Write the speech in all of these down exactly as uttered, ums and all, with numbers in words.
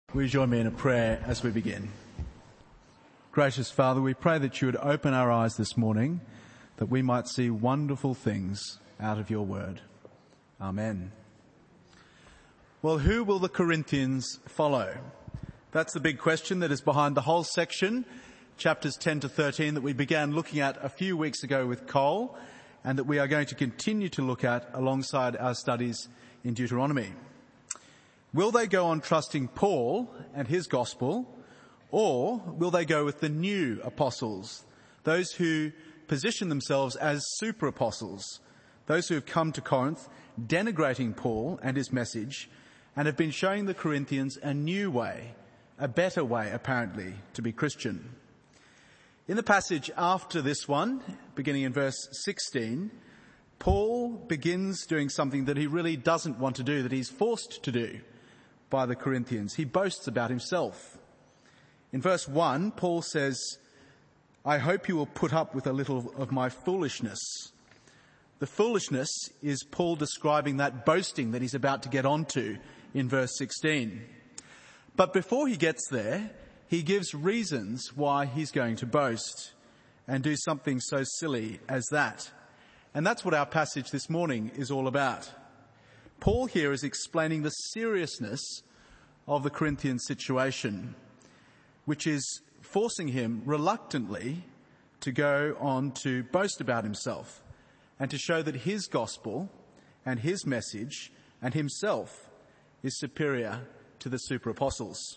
Will you join me in a prayer as we begin? Gracious Father, we pray that you would open our eyes this morning, that we might see wonderful things out of your word. Amen. Well, who will the Corinthians follow? That's the big question that is behind the whole section, chapters ten to thirteen, that we began looking at a few weeks ago with Cole, and that we are going to continue to look at alongside our studies in Deuteronomy. Will they go on trusting Paul and his gospel, or will they go with the new apostles, those who position themselves as super apostles, those who have come to Corinth denigrating Paul and his message and have been showing the Corinthians a new way, a better way apparently, to be Christian? In the passage after this one, beginning in verse sixteen, Paul begins doing something that he really doesn't want to do, that he's forced to do by the Corinthians. He boasts about himself. In verse one, Paul says, "I hope you will put up with a little of my foolishness." The foolishness is Paul describing that boasting that he's about to get onto in verse sixteen. But before he gets there, he gives reasons why he's going to boast and do something so silly as that. And that's what our passage this morning is all about. Paul here is explaining the seriousness of the Corinthian situation, which is forcing him reluctantly to go on to boast about himself and to show that his gospel and his message and himself is superior to the super apostles.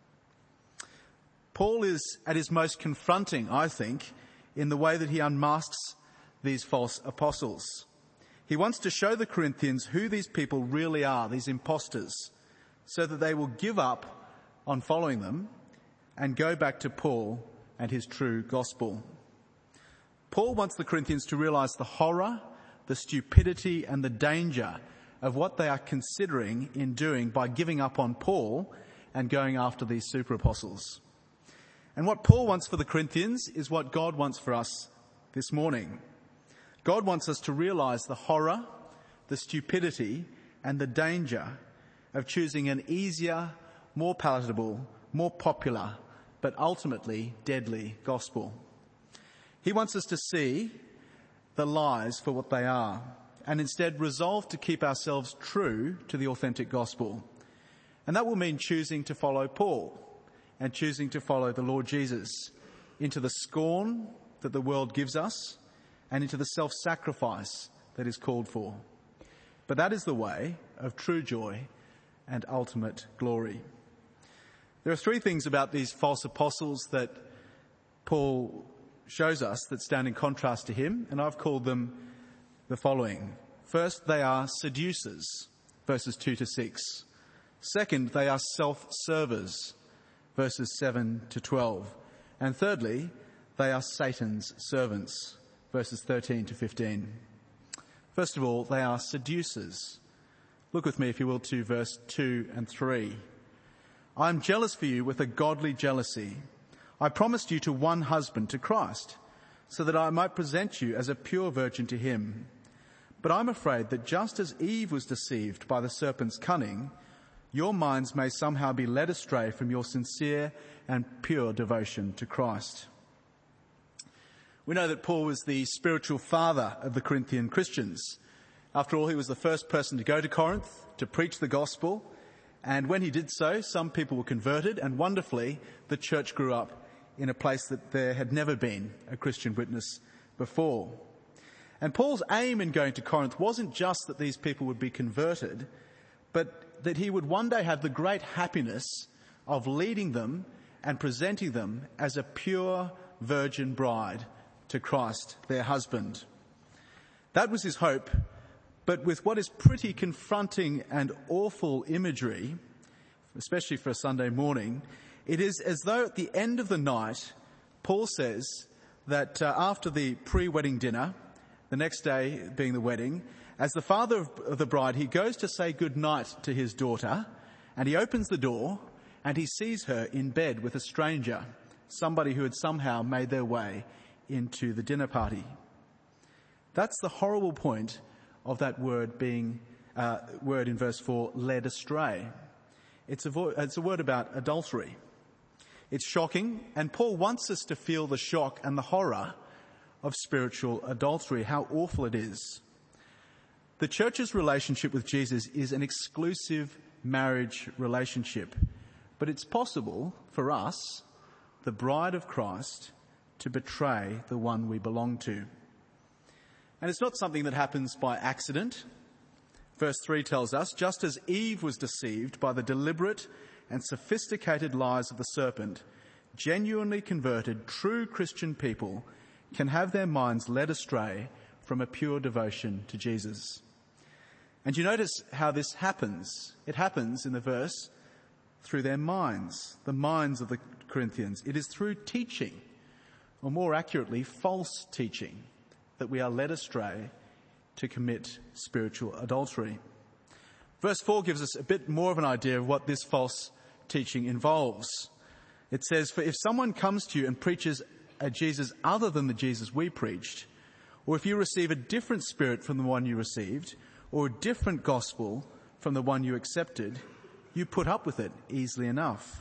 Paul is at his most confronting, I think, in the way that he unmasks these false apostles. He wants to show the Corinthians who these people really are, these imposters, so that they will give up on following them and go back to Paul and his true gospel. Paul wants the Corinthians to realize the horror, the stupidity and the danger of what they are considering in doing by giving up on Paul and going after these super apostles. And what Paul wants for the Corinthians is what God wants for us this morning. God wants us to realize the horror, the stupidity and the danger of choosing an easier, more palatable, more popular, but ultimately deadly gospel. He wants us to see the lies for what they are and instead resolve to keep ourselves true to the authentic gospel. And that will mean choosing to follow Paul and choosing to follow the Lord Jesus into the scorn that the world gives us and into the self-sacrifice that is called for. But that is the way of true joy and ultimate glory. There are three things about these false apostles that Paul shows us that stand in contrast to him, and I've called them the following. First, they are seducers, verses two to six. Second, they are self-servers, verses seven to twelve. And thirdly, they are Satan's servants, verses thirteen to fifteen. First of all, they are seducers. Look with me, if you will, to verse two and three. "I am jealous for you with a godly jealousy. I promised you to one husband, to Christ, so that I might present you as a pure virgin to him. But I'm afraid that just as Eve was deceived by the serpent's cunning, your minds may somehow be led astray from your sincere and pure devotion to Christ." We know that Paul was the spiritual father of the Corinthian Christians. After all, he was the first person to go to Corinth to preach the gospel. And when he did so, some people were converted, and wonderfully, the church grew up in a place that there had never been a Christian witness before. And Paul's aim in going to Corinth wasn't just that these people would be converted, but that he would one day have the great happiness of leading them and presenting them as a pure virgin bride to Christ, their husband. That was his hope, but with what is pretty confronting and awful imagery, especially for a Sunday morning, it is as though at the end of the night, Paul says that uh, after the pre-wedding dinner, the next day being the wedding, as the father of the bride, he goes to say goodnight to his daughter, and he opens the door, and he sees her in bed with a stranger, somebody who had somehow made their way into the dinner party. That's the horrible point of that word being, uh, word in verse four, led astray. It's a, vo- it's a word about adultery. It's shocking, and Paul wants us to feel the shock and the horror of spiritual adultery, how awful it is. The church's relationship with Jesus is an exclusive marriage relationship, but it's possible for us, the bride of Christ, to betray the one we belong to. And it's not something that happens by accident. Verse three tells us, just as Eve was deceived by the deliberate and sophisticated lies of the serpent, genuinely converted, true Christian people can have their minds led astray from a pure devotion to Jesus. And you notice how this happens. It happens in the verse through their minds, the minds of the Corinthians. It is through teaching, or more accurately, false teaching, that we are led astray to commit spiritual adultery. Verse four gives us a bit more of an idea of what this false teaching involves. It says, for if someone comes to you and preaches a Jesus other than the Jesus we preached, or if you receive a different spirit from the one you received, or a different gospel from the one you accepted, you put up with it easily enough.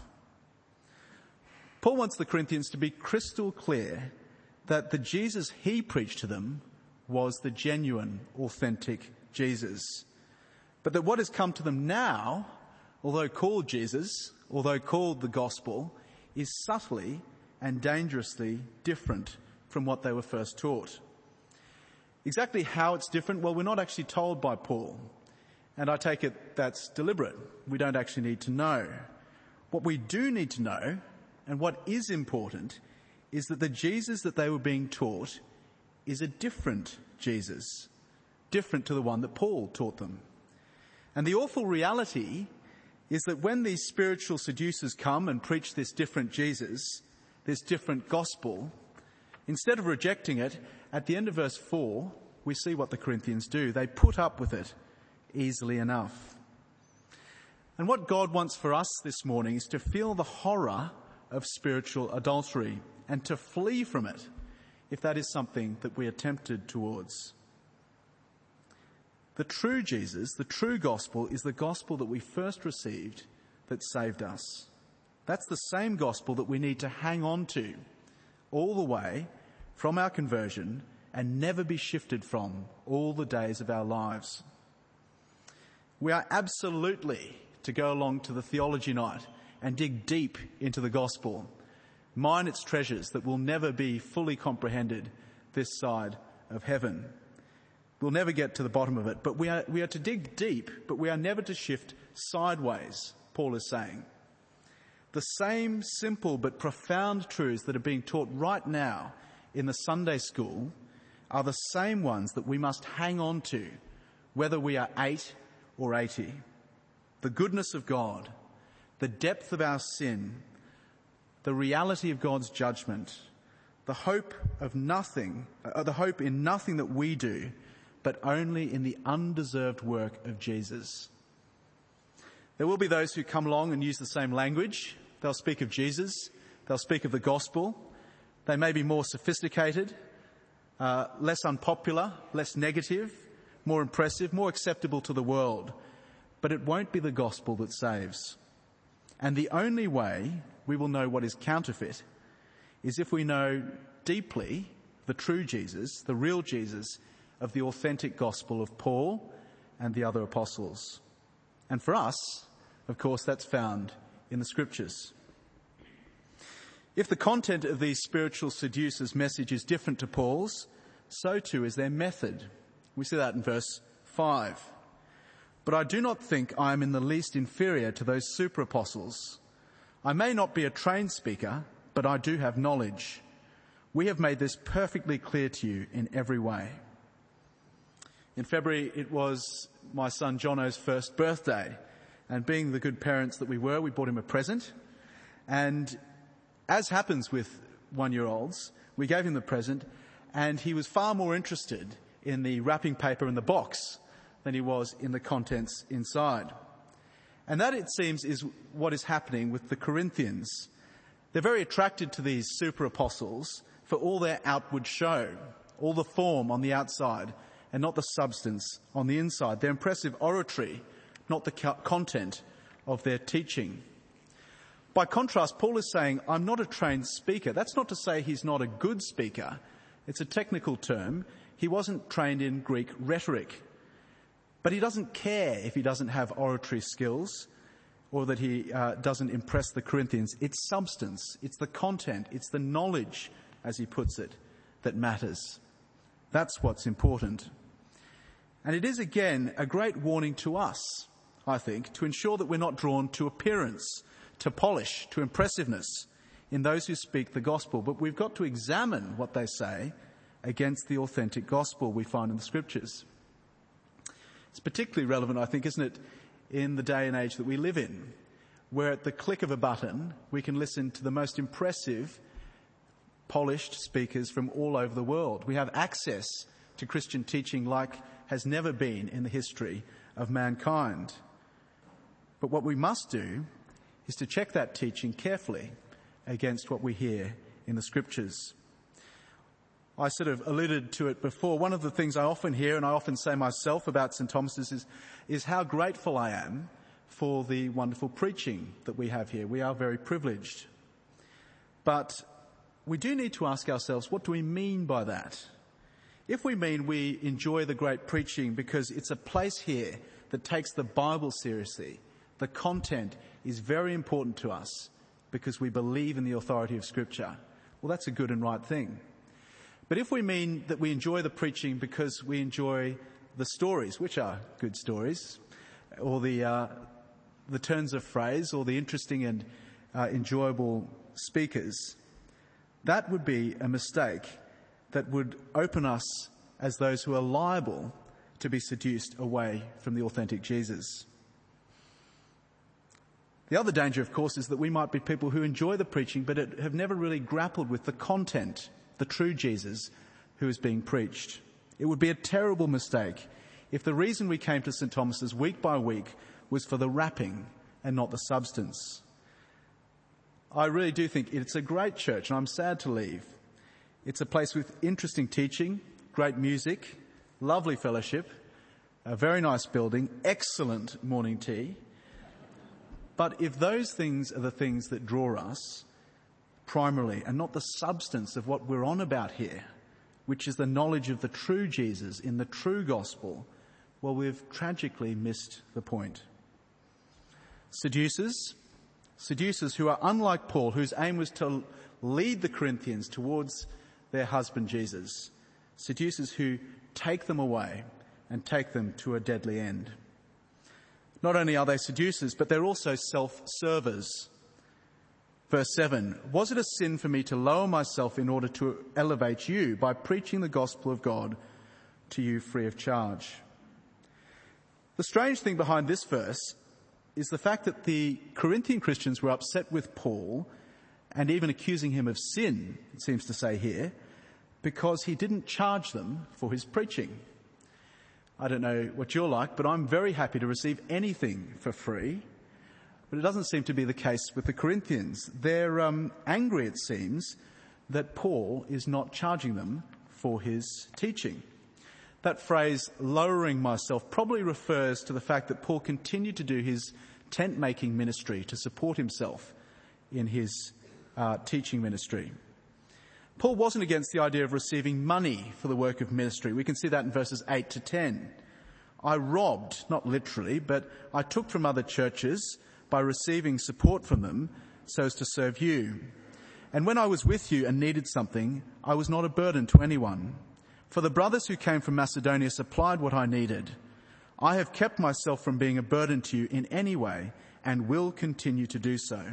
Paul wants the Corinthians to be crystal clear that the Jesus he preached to them was the genuine, authentic Jesus. But that what has come to them now, although called Jesus, although called the gospel, is subtly and dangerously different from what they were first taught. Exactly how it's different, well, we're not actually told by Paul. And I take it that's deliberate. We don't actually need to know. What we do need to know, and what is important, is that the Jesus that they were being taught is a different Jesus, different to the one that Paul taught them. And the awful reality is that when these spiritual seducers come and preach this different Jesus, this different gospel, instead of rejecting it, at the end of verse four, we see what the Corinthians do. They put up with it easily enough. And what God wants for us this morning is to feel the horror of spiritual adultery and to flee from it if that is something that we are tempted towards. The true Jesus, the true gospel, is the gospel that we first received that saved us. That's the same gospel that we need to hang on to all the way from our conversion and never be shifted from all the days of our lives. We are absolutely to go along to the theology night and dig deep into the gospel, mine its treasures that will never be fully comprehended this side of heaven. We'll never get to the bottom of it, but we are, we are to dig deep, but we are never to shift sideways, Paul is saying. The same simple but profound truths that are being taught right now in the Sunday school are the same ones that we must hang on to, whether we are eight or eighty. The goodness of God, the depth of our sin, the reality of God's judgment, the hope of nothing, uh, the hope in nothing that we do, but only in the undeserved work of Jesus. There will be those who come along and use the same language. They'll speak of Jesus. They'll speak of the gospel. They may be more sophisticated, uh, less unpopular, less negative, more impressive, more acceptable to the world. But it won't be the gospel that saves. And the only way we will know what is counterfeit is if we know deeply the true Jesus, the real Jesus of the authentic gospel of Paul and the other apostles. And for us, of course, that's found in the scriptures. If the content of these spiritual seducers' message is different to Paul's, so too is their method. We see that in verse five. But I do not think I am in the least inferior to those super apostles. I may not be a trained speaker, but I do have knowledge. We have made this perfectly clear to you in every way. In February, it was my son Jono's first birthday. And being the good parents that we were, we bought him a present. And as happens with one-year-olds, we gave him the present, and he was far more interested in the wrapping paper in the box than he was in the contents inside. And that, it seems, is what is happening with the Corinthians. They're very attracted to these super apostles for all their outward show, all the form on the outside, and not the substance on the inside. Their impressive oratory, not the content of their teaching. By contrast, Paul is saying, I'm not a trained speaker. That's not to say he's not a good speaker. It's a technical term. He wasn't trained in Greek rhetoric. But he doesn't care if he doesn't have oratory skills or that he uh, doesn't impress the Corinthians. It's substance, it's the content, it's the knowledge, as he puts it, that matters. That's what's important. And it is, again, a great warning to us, I think, to ensure that we're not drawn to appearance, to polish, to impressiveness in those who speak the gospel. But we've got to examine what they say against the authentic gospel we find in the Scriptures. It's particularly relevant, I think, isn't it, in the day and age that we live in, where at the click of a button we can listen to the most impressive, polished speakers from all over the world. We have access to Christian teaching like has never been in the history of mankind. But what we must do is to check that teaching carefully against what we hear in the Scriptures. I sort of alluded to it before. One of the things I often hear, and I often say myself about St Thomas's, is, is how grateful I am for the wonderful preaching that we have here. We are very privileged. But we do need to ask ourselves, what do we mean by that? If we mean we enjoy the great preaching because it's a place here that takes the Bible seriously, the content is very important to us because we believe in the authority of Scripture, well, that's a good and right thing. But if we mean that we enjoy the preaching because we enjoy the stories, which are good stories, or the uh, the turns of phrase, or the interesting and uh, enjoyable speakers, that would be a mistake that would open us as those who are liable to be seduced away from the authentic Jesus. The other danger, of course, is that we might be people who enjoy the preaching but have never really grappled with the content, the true Jesus who is being preached. It would be a terrible mistake if the reason we came to St Thomas's week by week was for the wrapping and not the substance. I really do think it's a great church, and I'm sad to leave. It's a place with interesting teaching, great music, lovely fellowship, a very nice building, excellent morning tea. But if those things are the things that draw us primarily, and not the substance of what we're on about here, which is the knowledge of the true Jesus in the true gospel, well, we've tragically missed the point. Seducers, seducers who are unlike Paul, whose aim was to lead the Corinthians towards their husband Jesus. Seducers who take them away and take them to a deadly end. Not only are they seducers, but they're also self-servers. Verse seven, was it a sin for me to lower myself in order to elevate you by preaching the gospel of God to you free of charge? The strange thing behind this verse is the fact that the Corinthian Christians were upset with Paul and even accusing him of sin, it seems to say here, because he didn't charge them for his preaching. I don't know what you're like, but I'm very happy to receive anything for free. But it doesn't seem to be the case with the Corinthians. They're um, angry, it seems, that Paul is not charging them for his teaching. That phrase, lowering myself, probably refers to the fact that Paul continued to do his tent-making ministry to support himself in his uh, teaching ministry. Paul wasn't against the idea of receiving money for the work of ministry. We can see that in verses eight to ten. I robbed, not literally, but I took from other churches by receiving support from them so as to serve you. And when I was with you and needed something, I was not a burden to anyone. For the brothers who came from Macedonia supplied what I needed. I have kept myself from being a burden to you in any way and will continue to do so.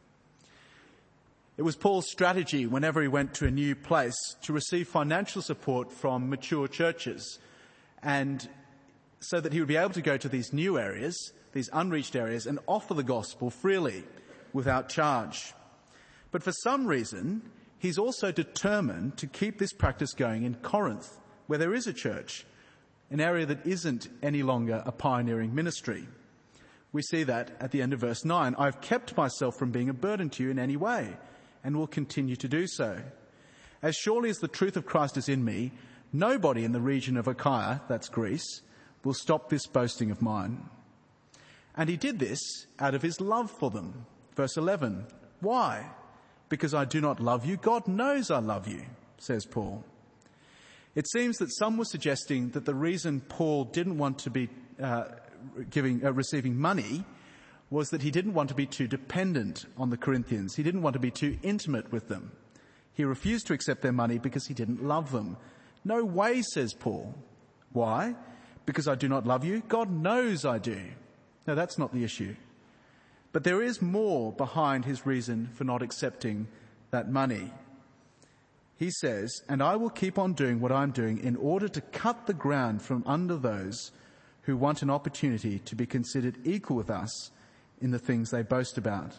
It was Paul's strategy whenever he went to a new place to receive financial support from mature churches, and so that he would be able to go to these new areas, these unreached areas, and offer the gospel freely without charge. But for some reason, he's also determined to keep this practice going in Corinth, where there is a church, an area that isn't any longer a pioneering ministry. We see that at the end of verse nine. I've kept myself from being a burden to you in any way, and will continue to do so. As surely as the truth of Christ is in me, nobody in the region of Achaia, that's Greece, will stop this boasting of mine. And he did this out of his love for them. Verse eleven. Why? Because I do not love you? God knows I love you, says Paul. It seems that some were suggesting that the reason Paul didn't want to be uh, giving, uh, receiving money was that he didn't want to be too dependent on the Corinthians. He didn't want to be too intimate with them. He refused to accept their money because he didn't love them. No way, says Paul. Why? Because I do not love you? God knows I do. No, that's not the issue. But there is more behind his reason for not accepting that money. He says, and I will keep on doing what I'm doing in order to cut the ground from under those who want an opportunity to be considered equal with us in the things they boast about.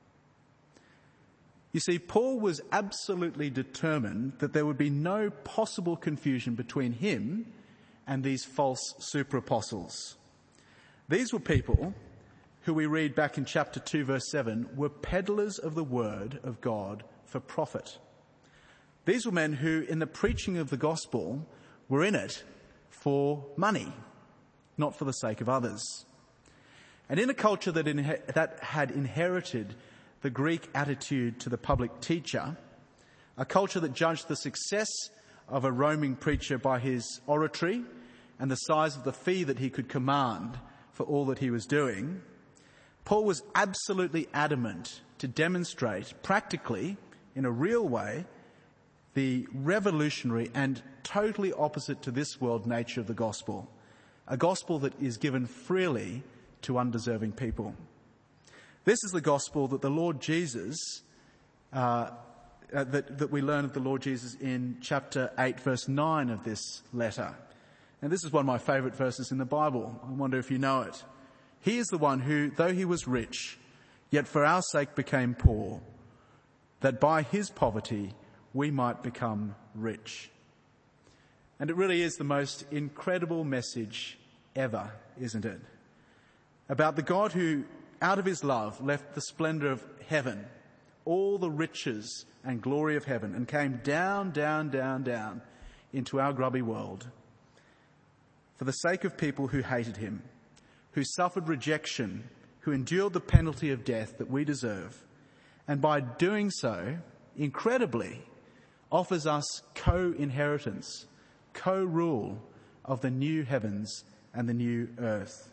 You see, Paul was absolutely determined that there would be no possible confusion between him and these false super apostles. These were people who we read back in chapter two, verse seven, were peddlers of the word of God for profit. These were men who, in the preaching of the gospel, were in it for money, not for the sake of others. And in a culture that, inhe- that had inherited the Greek attitude to the public teacher, a culture that judged the success of a roaming preacher by his oratory and the size of the fee that he could command for all that he was doing, Paul was absolutely adamant to demonstrate practically, in a real way, the revolutionary and totally opposite to this world nature of the gospel, a gospel that is given freely to undeserving people. This is the gospel that the Lord Jesus, uh, uh, that, that we learn of the Lord Jesus in chapter eight, verse nine of this letter. And this is one of my favourite verses in the Bible. I wonder if you know it. He is the one who, though he was rich, yet for our sake became poor, that by his poverty we might become rich. And it really is the most incredible message ever, isn't it? About the God who, out of his love, left the splendour of heaven, all the riches and glory of heaven, and came down, down, down, down into our grubby world for the sake of people who hated him, who suffered rejection, who endured the penalty of death that we deserve, and by doing so, incredibly, offers us co-inheritance, co-rule of the new heavens and the new earth.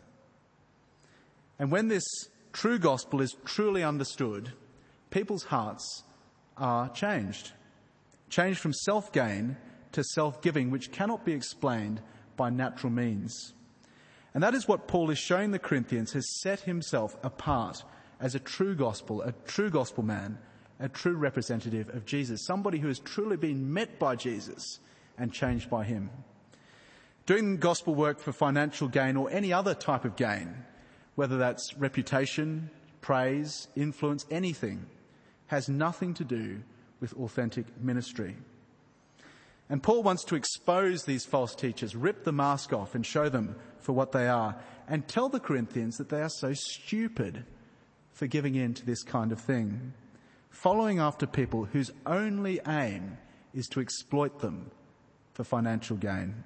And when this true gospel is truly understood, people's hearts are changed. Changed from self-gain to self-giving, which cannot be explained by natural means. And that is what Paul is showing the Corinthians has set himself apart as a true gospel, a true gospel man, a true representative of Jesus, somebody who has truly been met by Jesus and changed by him. Doing gospel work for financial gain or any other type of gain, whether that's reputation, praise, influence, anything, has nothing to do with authentic ministry. And Paul wants to expose these false teachers, rip the mask off and show them for what they are, and tell the Corinthians that they are so stupid for giving in to this kind of thing, following after people whose only aim is to exploit them for financial gain.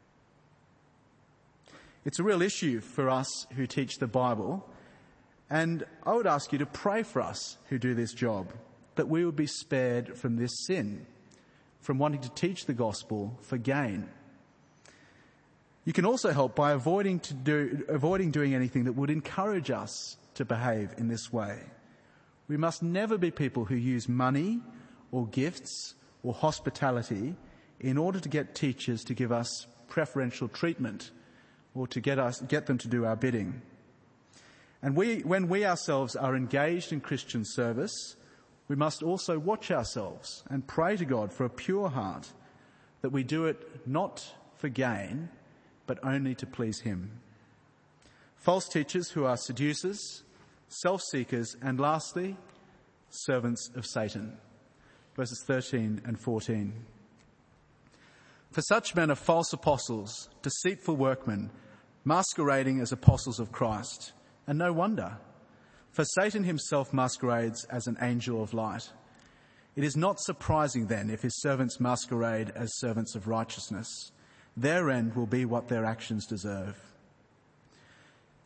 It's a real issue for us who teach the Bible, and I would ask you to pray for us who do this job, that we would be spared from this sin, from wanting to teach the gospel for gain. You can also help by avoiding to do, avoiding doing anything that would encourage us to behave in this way. We must never be people who use money or gifts or hospitality in order to get teachers to give us preferential treatment or to get us, get them to do our bidding. And we, when we ourselves are engaged in Christian service, we must also watch ourselves and pray to God for a pure heart, that we do it not for gain, but only to please him. False teachers who are seducers, self-seekers, and lastly, servants of Satan. Verses thirteen and fourteen. For such men are false apostles, deceitful workmen, masquerading as apostles of Christ. And no wonder, for Satan himself masquerades as an angel of light. It is not surprising then if his servants masquerade as servants of righteousness. Their end will be what their actions deserve.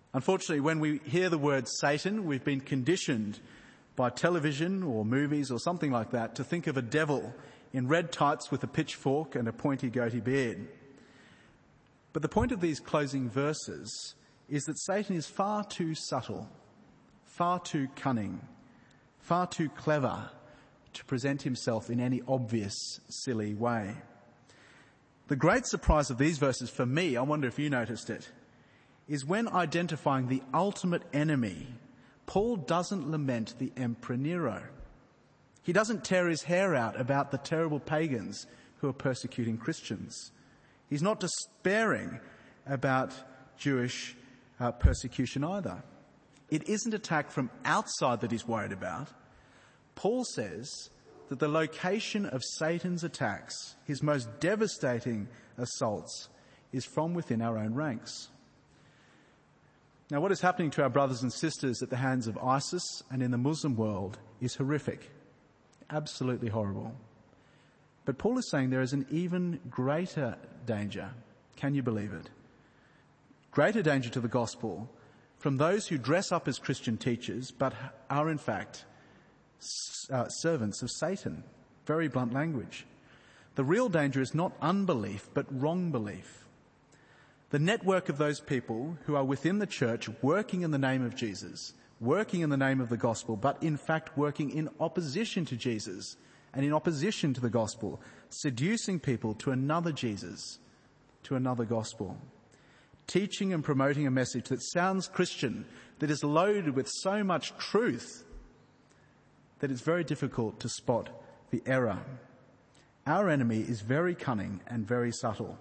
Unfortunately, when we hear the word Satan, we've been conditioned by television or movies or something like that to think of a devil in red tights with a pitchfork and a pointy goatee beard. But the point of these closing verses is that Satan is far too subtle, far too cunning, far too clever to present himself in any obvious, silly way. The great surprise of these verses for me, I wonder if you noticed it, is when identifying the ultimate enemy, Paul doesn't lament the Emperor Nero. He doesn't tear his hair out about the terrible pagans who are persecuting Christians. He's not despairing about Jewish uh, persecution either. It isn't attack from outside that he's worried about. Paul says that the location of Satan's attacks, his most devastating assaults, is from within our own ranks. Now, what is happening to our brothers and sisters at the hands of ISIS and in the Muslim world is horrific, absolutely horrible. But Paul is saying there is an even greater danger. Can you believe it? Greater danger to the gospel from those who dress up as Christian teachers but are in fact uh, servants of Satan. Very blunt language. The real danger is not unbelief but wrong belief. The network of those people who are within the church working in the name of Jesus, working in the name of the gospel, but in fact working in opposition to Jesus and in opposition to the gospel, seducing people to another Jesus, to another gospel, teaching and promoting a message that sounds Christian, that is loaded with so much truth that it's very difficult to spot the error. Our enemy is very cunning and very subtle.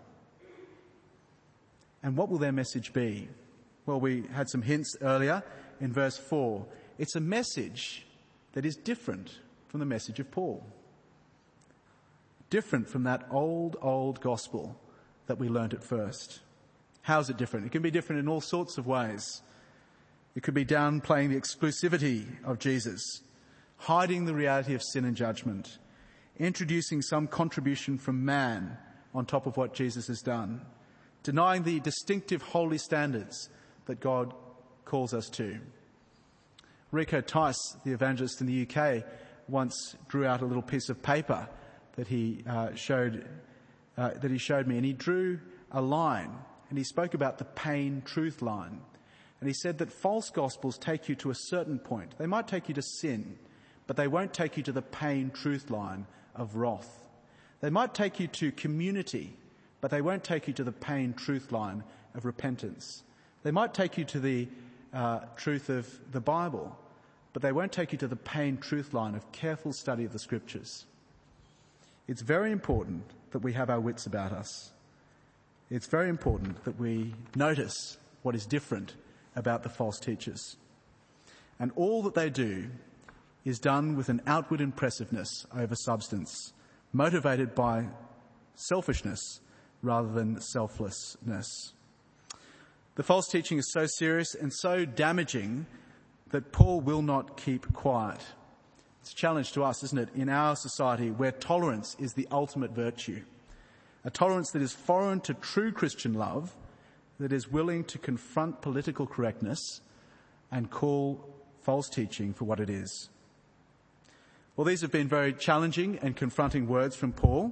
And what will their message be? Well, we had some hints earlier in verse four. It's a message that is different from the message of Paul. Different from that old, old gospel that we learnt at first. How is it different? It can be different in all sorts of ways. It could be downplaying the exclusivity of Jesus, hiding the reality of sin and judgment, introducing some contribution from man on top of what Jesus has done, denying the distinctive holy standards that God calls us to. Rico Tice, the evangelist in the U K, once drew out a little piece of paper that he uh, showed uh, that he showed me, and he drew a line, and he spoke about the pain truth line. And he said that false gospels take you to a certain point. They might take you to sin, but they won't take you to the pain truth line of wrath. They might take you to community, but they won't take you to the pain truth line of repentance. They might take you to the uh, truth of the Bible, but they won't take you to the pain truth line of careful study of the scriptures. It's very important that we have our wits about us. It's very important that we notice what is different about the false teachers. And all that they do is done with an outward impressiveness over substance, motivated by selfishness rather than selflessness. The false teaching is so serious and so damaging that Paul will not keep quiet. It's a challenge to us, isn't it, in our society where tolerance is the ultimate virtue. A tolerance that is foreign to true Christian love, that is willing to confront political correctness and call false teaching for what it is. Well, these have been very challenging and confronting words from Paul.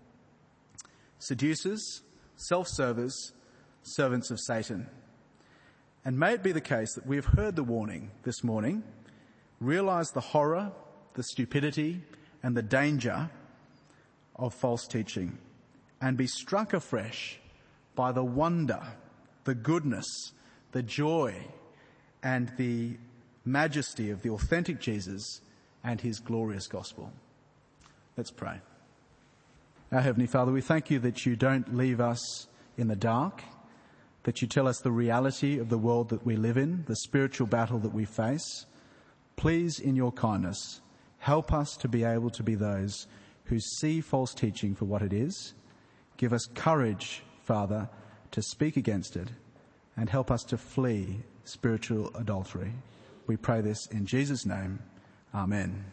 Seducers, self-servers, servants of Satan. And may it be the case that we have heard the warning this morning, realize the horror, the stupidity, and the danger of false teaching, and be struck afresh by the wonder, the goodness, the joy, and the majesty of the authentic Jesus and his glorious gospel. Let's pray. Our Heavenly Father, we thank you that you don't leave us in the dark, that you tell us the reality of the world that we live in, the spiritual battle that we face. Please, in your kindness, help us to be able to be those who see false teaching for what it is. Give us courage, Father, to speak against it, and help us to flee spiritual adultery. We pray this in Jesus' name. Amen.